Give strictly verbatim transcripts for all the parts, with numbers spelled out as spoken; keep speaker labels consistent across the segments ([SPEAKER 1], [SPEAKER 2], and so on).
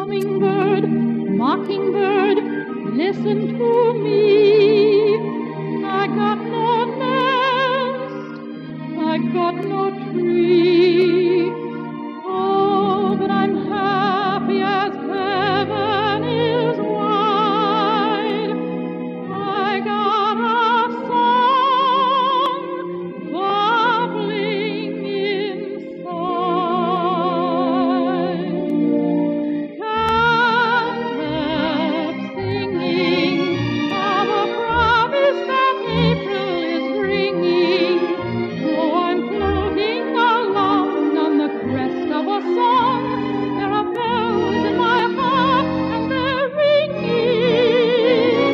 [SPEAKER 1] hummingbird, mockingbird, listen to me. I got no nest, I got no tree. Oh, but I'm happy as heaven is wide. I got a song bubbling inside. Can't help singing of a promise that April is bringing. Oh, I'm floating along on the crest of a song. There are bells in my heart and they're ringing.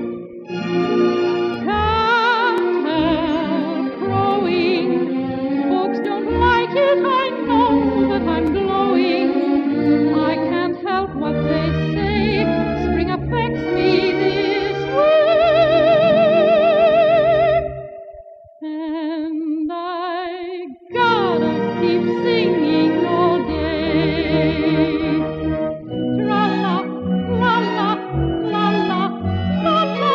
[SPEAKER 1] Can't help crowing. Folks don't like it, I know, but I'm glowing. I can't help what they say. Spring affects me this way. And I gotta keep singing all day. Tra-la, la-la, la-la, la-la,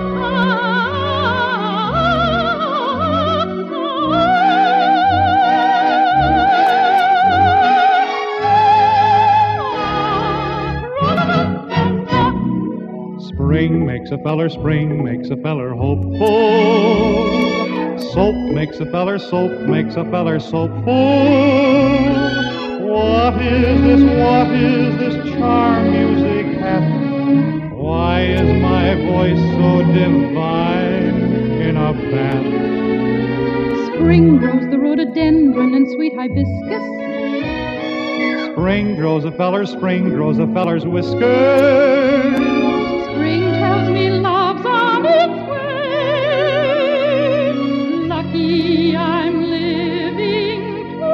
[SPEAKER 1] ah.
[SPEAKER 2] Spring makes a feller spring, makes a feller hopeful. Soap makes a feller soap, makes a feller soapful. What is this, what is this charm music hath? Why is my voice so divine in a bath?
[SPEAKER 1] Spring grows the rhododendron and sweet hibiscus.
[SPEAKER 2] Spring grows a feller, spring grows a feller's whiskers.
[SPEAKER 1] Spring tells me love's on its way. Lucky I'm living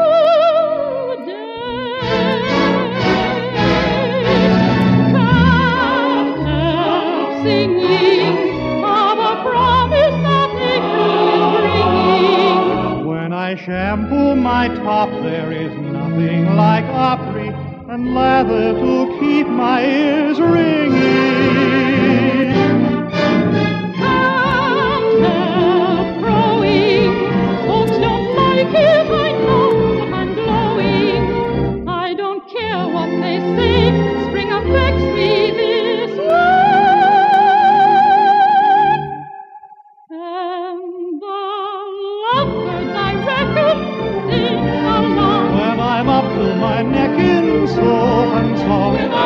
[SPEAKER 1] today. Can't help singing of a promise that April is bringing.
[SPEAKER 2] When I shampoo my top, there is nothing like Opry and lather to keep my ears ringing.
[SPEAKER 1] Can't help crowing. Folks don't like it, I know, but I'm glowing. I don't care what they say. Spring affects me this way. And the lovebirds I reckon sing along.
[SPEAKER 2] When I'm up to my neck in soap and song,